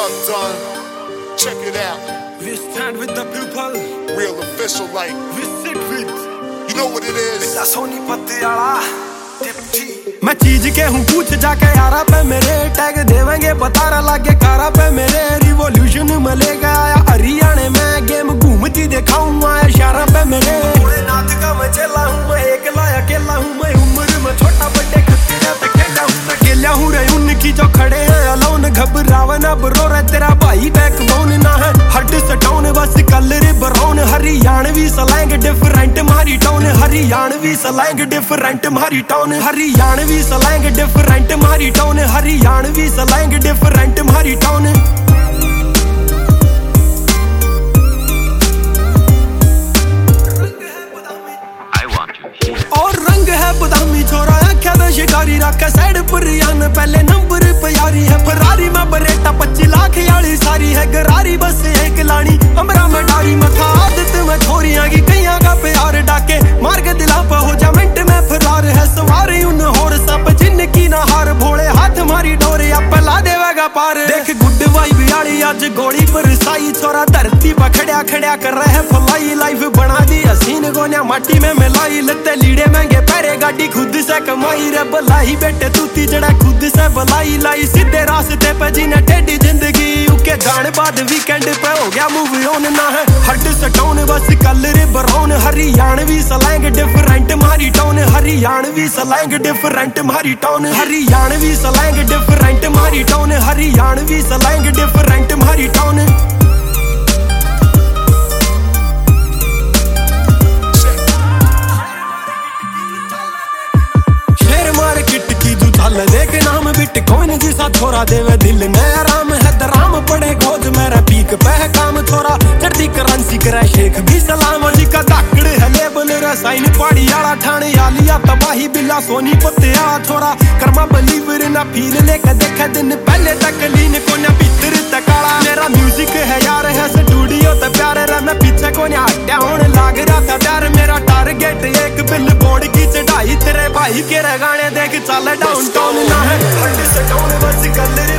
well done. Check it out. We stand with the people. Real official like. We sit with. You know what it is. Soni पत्ते आला मैं चीज के हूँ पूछ जाके यारा पे मेरे टैग देवेंगे बतारा लागे कारा पे मेरे रिवॉल्यूशन मिलेगा आया हरियाणा में गेम घूमती दिखाऊंगा इशारा पे मेरे नाथ का मैं चला हूँ मैं एकला अकेला हूँ मैं उम्र में छोटा बड़े खतरे पे खेला हूँ मैं अकेला हूँ रे उनकी जो खड़े हैं अलोन घबरावे ना बरो रे तेरा भाई बैकबोन ना है हट सटाउन बस colour brown Haryanvi slang different मारी टाउन हरियाणवी सलैंग डिफरेंट मारी टाउन हरियाणवी सलैंग डिफरेंट मारी टाउन हरियाणवी सलैंग डिफरेंट मारी टाउन और रंग है बदामी छोरा आख्या दा शिकारी रखे साइड पर यान पहले नंबर पे यारी है फरारी में बरेटा 25 लाख याली सारी है गरारी बस एक लानी अमरा में डारी मथा आदत में छोरियां की कईयां का प्यार डाके मार के दिला पे हो जा मिनट में फरार है सवारी उन होर सब जिनकी ना हार भोले हाथ मारी डोरे अपला देवेगा पार देख गुड वाइब याली आज गोली पर साई छोरा धरती पर खड़या खड़या कर रहे फलाई लाइफ बना दी हसीन गोनिया माटी में मिलाई लगते लीड़े महंगे पैरे गाड़ी खुद से कमाई रे बलाई बेटे तूती जड़ा खुद से बलाई लाई सीधे रास्ते पे जीने टेढ़ी जिंदगी उके जाने बाद वीकेंड पे हो गया मूव ऑन ना है हट सटाउन बस colour brown Haryanvi slang different मारी टाउन हरियाणवी सलैंग डिफरेंट मारी टाउन हरियाणवी सलैंग डिफरेंट मारी टाउन हरियाणवी सलैंग डिफरेंट मारी टाउन देख नाम बिटकॉइन जिसा छोरा देवे दिल में आराम है दराम पड़े गोद मेरा पीक पे है काम छोरा चढ़ती करेंसी करे शेख भी सलाम जी का दाकड़ है लेबल रसाइन पहाड़ी आला ठाणे आलिया तबाही बिल्ला सोनी पत्ते आला छोरा कर्मा बलीवर ना फील लेके देखे दिन पहले तक लीन को ना भीतर तकाला मेरा म्यूजिक है यार है स्टूडियो ते प्यारे रे मैं पीछे को ना हट्या होने लाग रहा था प्यार मेरा टारगेट एक बिल बोर्ड की चढ़ाई तेरे भाई के गाने देख चल डाउन टाउन ना है हट से टाउन बस कलर